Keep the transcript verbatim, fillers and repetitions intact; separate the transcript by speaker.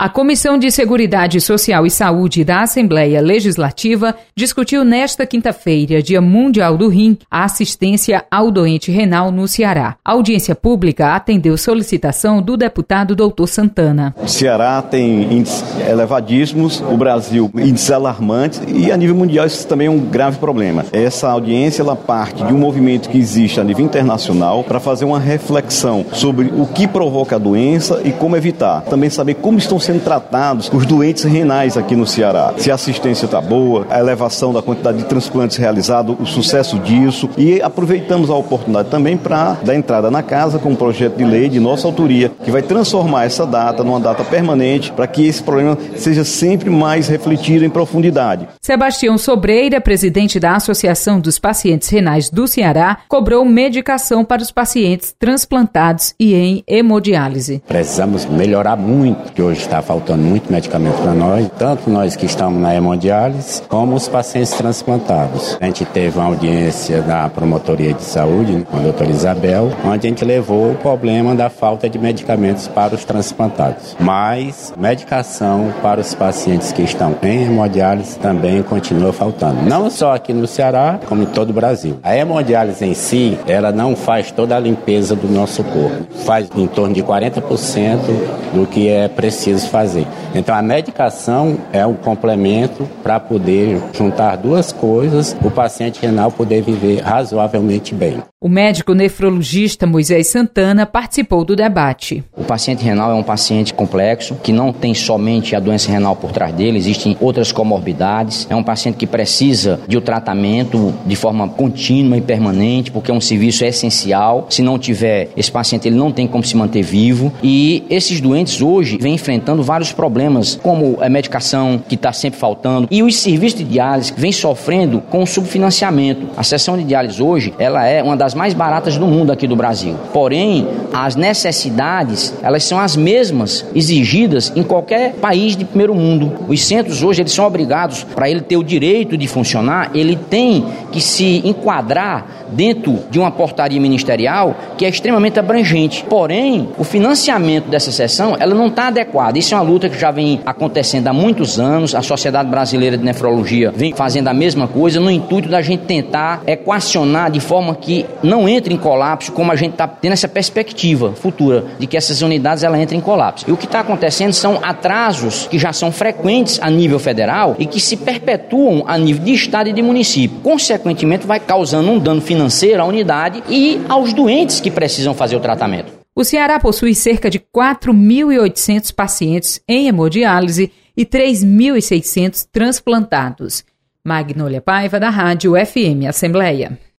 Speaker 1: A Comissão de Seguridade Social e Saúde da Assembleia Legislativa discutiu nesta quinta-feira, Dia Mundial do Rim, a assistência ao doente renal no Ceará. A audiência pública atendeu solicitação do deputado doutor Santana.
Speaker 2: O Ceará tem índices elevadíssimos, o Brasil índices alarmantes e a nível mundial isso também é um grave problema. Essa audiência ela parte de um movimento que existe a nível internacional para fazer uma reflexão sobre o que provoca a doença e como evitar. Também saber como estão sendo tratados os doentes renais aqui no Ceará. Se a assistência está boa, a elevação da quantidade de transplantes realizados, o sucesso disso. E aproveitamos a oportunidade também para dar entrada na casa com um projeto de lei de nossa autoria, que vai transformar essa data numa data permanente para que esse problema seja sempre mais refletido em profundidade.
Speaker 1: Sebastião Sobreira, presidente da Associação dos Pacientes Renais do Ceará, cobrou medicação para os pacientes transplantados e em hemodiálise.
Speaker 3: Precisamos melhorar muito, que hoje está faltando muito medicamento para nós, tanto nós que estamos na hemodiálise, como os pacientes transplantados. A gente teve uma audiência da Promotoria de Saúde, com a doutora Isabel, onde a gente levou o problema da falta de medicamentos para os transplantados. Mas medicação para os pacientes que estão em hemodiálise também continua faltando. Não só aqui no Ceará, como em todo o Brasil. A hemodiálise em si, ela não faz toda a limpeza do nosso corpo. Faz em torno de quarenta por cento do que é preciso fazer. Então a medicação é um complemento para poder juntar duas coisas, o paciente renal poder viver razoavelmente bem.
Speaker 1: O médico nefrologista Moisés Santana participou do debate.
Speaker 4: O paciente renal é um paciente complexo, que não tem somente a doença renal por trás dele, existem outras comorbidades. É um paciente que precisa de um tratamento de forma contínua e permanente, porque é um serviço essencial. Se não tiver, esse paciente ele não tem como se manter vivo. E esses doentes hoje vêm enfrentando vários problemas, como a medicação que está sempre faltando, e os serviços de diálise vêm sofrendo com o subfinanciamento. A sessão de diálise hoje, ela é uma das mais baratas do mundo aqui do Brasil. Porém, as necessidades, elas são as mesmas exigidas em qualquer país de primeiro mundo. Os centros hoje, eles são obrigados, para ele ter o direito de funcionar, ele tem que se enquadrar dentro de uma portaria ministerial que é extremamente abrangente. Porém, o financiamento dessa sessão, ela não está adequada. Isso é uma luta que já vem acontecendo há muitos anos. A Sociedade Brasileira de Nefrologia vem fazendo a mesma coisa no intuito da gente tentar equacionar de forma que não entre em colapso, como a gente está tendo essa perspectiva futura de que essas unidades ela entrem em colapso. E o que está acontecendo são atrasos que já são frequentes a nível federal e que se perpetuam a nível de estado e de município. Consequentemente, vai causando um dano financeiro à unidade e aos doentes que precisam fazer o tratamento.
Speaker 1: O Ceará possui cerca de quatro mil e oitocentos pacientes em hemodiálise e três mil e seiscentos transplantados. Magnólia Paiva, da Rádio F M Assembleia.